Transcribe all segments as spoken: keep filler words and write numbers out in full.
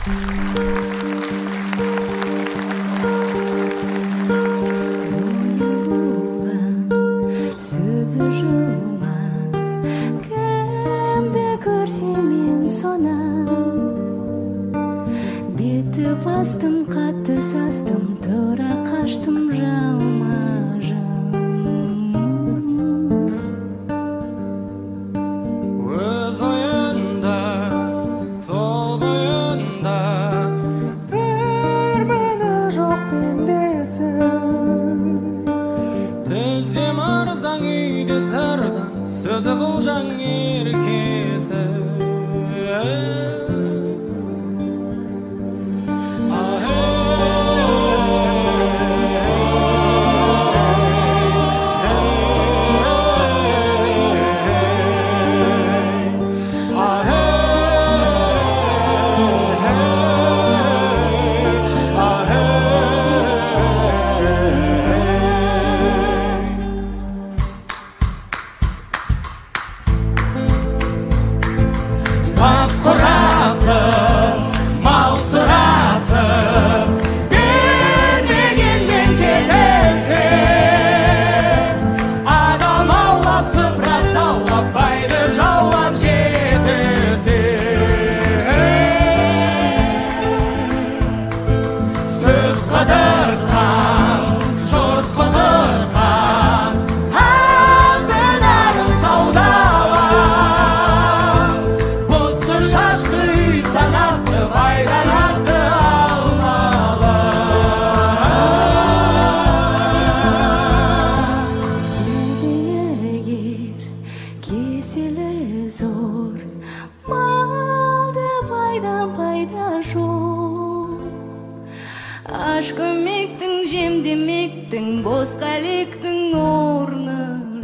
Bastım katı sastım tora kaçtım жалмажым Öz oyunda sol boyunda bir meni жоқ демдесің Түздем арзаң үйде сырзаң сөзі қылжаң еркесі Бас құрасың, мал сұрасың, бермегеннен кетесің. Адам аулап, сыпыра саулап, байды жаулап жетесің. Сөз қыдыртқан, жұрт қыдыртқан, алтынарын саудалап, бұтты шашты үй санатты, байранатты алмалы. Егер кеселі зор малды пайда пайда жоқ аш көмектің жем демектің бос қалектің орны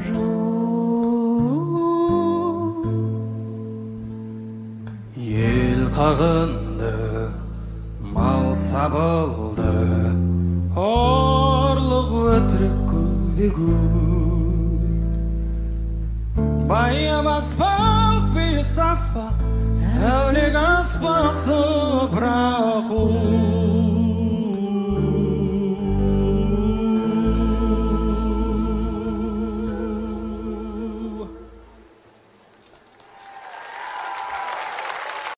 жоқ Ел қағынды, мал сабылды, орлық өтірік көде көп. Байы баспақ, бейіс аспақ, әулек аспақ, сыпырақ